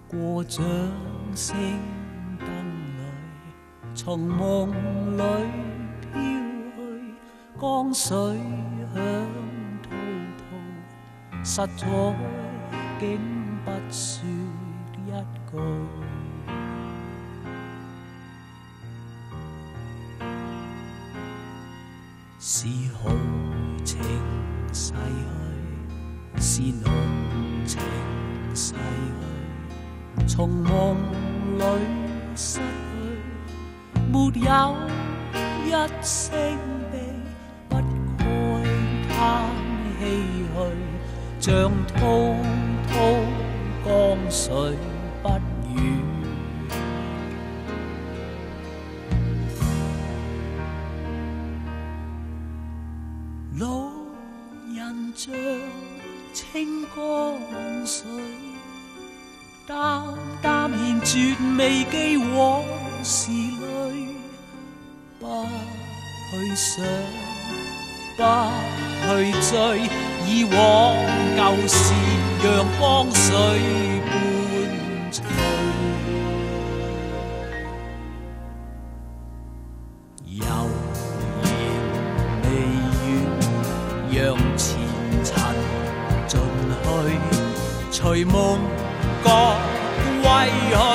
过掌声灯里，从梦里飘去，江水响滔滔，实在竟不说一句。是豪情逝去，是浓情逝去，从梦里失去，没有一声悲，不该叹唏嘘，像滔滔江水不语。老人像清江水，淡淡然绝未记往事里，不去想，不去追，以往旧事让江水伴随。悠然未完，让前尘尽去，随梦觉归去。